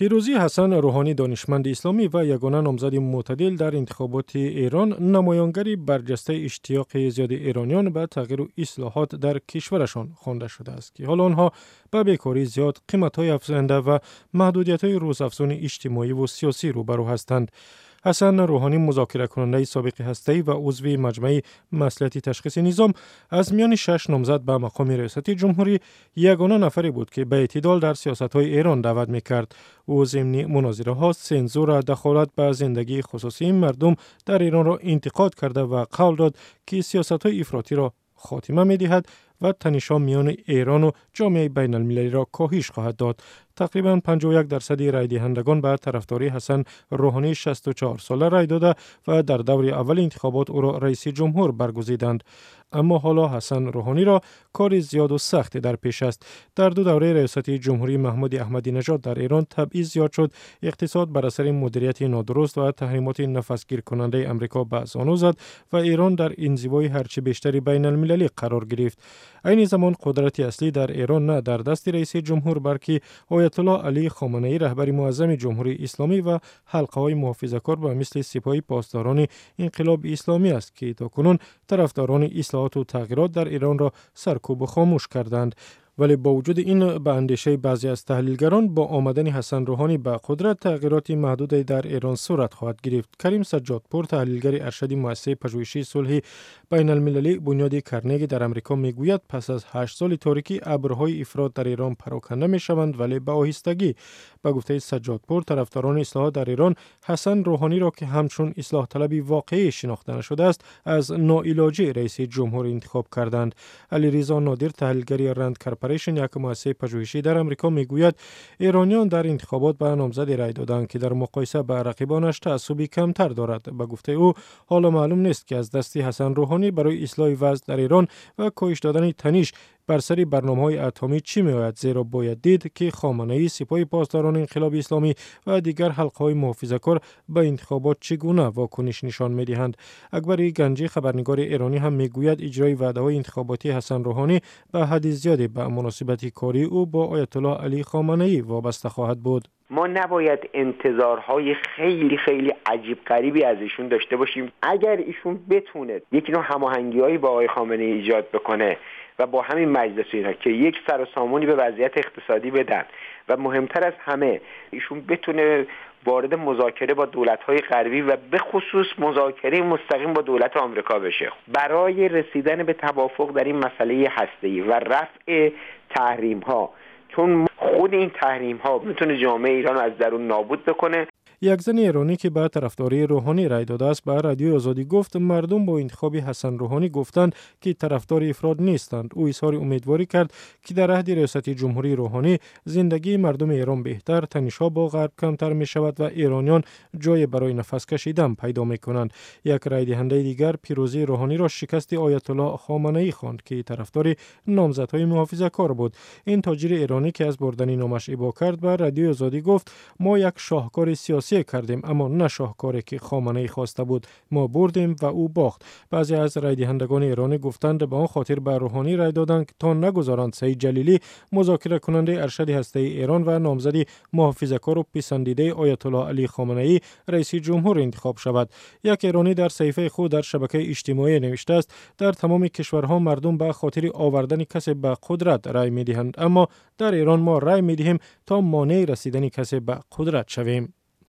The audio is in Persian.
پیروزی حسن روحانی دانشمند اسلامی و یگانه نامزد معتدل در انتخابات ایران نمایانگری برجسته اشتیاق زیاد ایرانیان به تغییر و اصلاحات در کشورشان خوانده شده است که حالا آنها به بیکاری زیاد، قیمت‌های افزاینده و محدودیت‌های روزافزون اجتماعی و سیاسی روبرو هستند. حسن روحانی مذاکره کننده سابق هسته‌ای و عضو مجمع مصلحت تشخیص نظام از میان 6 نامزد به مقام ریاست جمهوری یگانه نفری بود که به اعتدال در سیاست‌های ایران دعوت می‌کرد. او ضمن مناظره‌ها سانسور و دخالت به زندگی خصوصی مردم در ایران را انتقاد کرده و قول داد که سیاست‌های افراطی را خاتمه می‌دهد و تنش‌ها میان ایران و جامعه بین المللی را کاهش خواهد داد. تقریباً 51% رای دهندگان به طرفداری حسن روحانی 64 ساله رای داده و در دور اول انتخابات او را رئیس جمهور برگزیدند. اما حالا حسن روحانی را کار زیاد و سخت در پیش است. در 2 دوره ریاست جمهوری محمود احمدی نژاد در ایران تبعیض زیاد شد، اقتصاد بر اثر مدیریت نادرست و تحریمات نفسگیر کننده آمریکا به زانو زد و ایران در انزوای هرچه بیشتری بین المللی قرار گرفت. این زمان قدرت اصلی در ایران نه در دست رئیس جمهور بلکه آیت الله علی خامنه ای رهبر معظم جمهوری اسلامی و حلقه های محافظه‌کار به مثل سپاه پاسداران انقلاب اسلامی است که تاکنون طرفداران اصلاحات و تغییرات در ایران را سرکوب و خاموش کردند. ولی با وجود این به اندیشه بعضی از تحلیلگران با آمدن حسن روحانی به قدرت تغییرات محدودی در ایران صورت خواهد گرفت. کریم سجادپور تحلیلگر ارشد مؤسسه پژوهشی صلح بین المللی بنیاد کرنگی در امریکا میگوید پس از 8 سال تاریکی ابرهای افراط در ایران پراکنده میشوند، ولی به آهستگی. به گفته سجادپور طرفداران اصلاحات در ایران حسن روحانی را که همچون اصلاح طلبی واقعی شناخته نشده است از ناعلاجی رئیس جمهور انتخاب کردند. علیرضا نادر تحلیلگر رند کارپوریشن یک مؤسسه پژوهشی در امریکا میگوید ایرانیان در انتخابات به نامزدی رای دادند که در مقایسه با رقیبانش تعصبی کمتر دارد. به گفته او حالا معلوم نیست که از دست حسن روحانی برای اصلاح وضع در ایران و کاهش دادن تنش بر سر برنامه‌های اتمی چی می‌آید، زیرا باید دید که خامنه‌ای، سپاه پاسداران انقلاب اسلامی و دیگر حلقه‌های محافظه‌کار به انتخابات چگونه واکنش نشان می‌دهند. اکبر گنجی خبرنگار ایرانی هم می‌گوید اجرای وعده‌های انتخاباتی حسن روحانی به حد زیادی به مناسبت کاری او با آیت الله علی خامنه‌ای وابسته خواهد بود. ما نباید انتظارهای خیلی عجیب غریبی از ایشون داشته باشیم. اگر ایشون بتونه یک نوع هماهنگی‌هایی با آقای خامنه‌ای ایجاد بکنه و با همین مجلس اینا که یک سر و سامانی به وضعیت اقتصادی بدن و مهمتر از همه ایشون بتونه وارد مذاکره با دولت‌های غربی و به خصوص مذاکره مستقیم با دولت آمریکا بشه برای رسیدن به توافق در این مسئله هسته‌ای و رفع تحریم‌ها، چون خود این تحریم‌ها میتونه جامعه ایران رو از درون نابود بکنه. یک زن ایرانی که به طرفداری روحانی رای داده است به رادیو آزادی گفت مردم با انتخاب حسن روحانی گفتند که طرفدار افراط نیستند. او اظهار امیدواری کرد که در عهد ریاست جمهوری روحانی زندگی مردم ایران بهتر، تنش‌ها با غرب کمتر می شود و ایرانیان جای برای نفس کشیدن پیدا می کنند. یک رای دهنده دیگر پیروزی روحانی را شکست آیت الله خامنه‌ای خواند که طرفدار نامزدهای محافظه‌کار بود. این تاجر ایرانی که از بردن نامش ابا کرد به رادیو آزادی گفت ما یک شاهکار سیاسی کردیم، اما نه شاهکاری که خامنه‌ای خواسته بود. ما بردیم و او باخت. بعضی از رای دهندگان ایرانی گفتند به آن خاطر به روحانی رای دادند تا نگذارند سعید جلیلی مذاکره کننده ارشد هسته‌ای ایران و نامزد محافظه‌کار و پسندیده آیت الله علی خامنه‌ای رئیس جمهور انتخاب شود. یک ایرانی در صفحه خود در شبکه اجتماعی نوشته است در تمام کشورها مردم به خاطر آوردن کسی به قدرت رای می‌دهند، اما در ایران ما رای می‌دهیم تا مانع رسیدن کسی به قدرت شویم.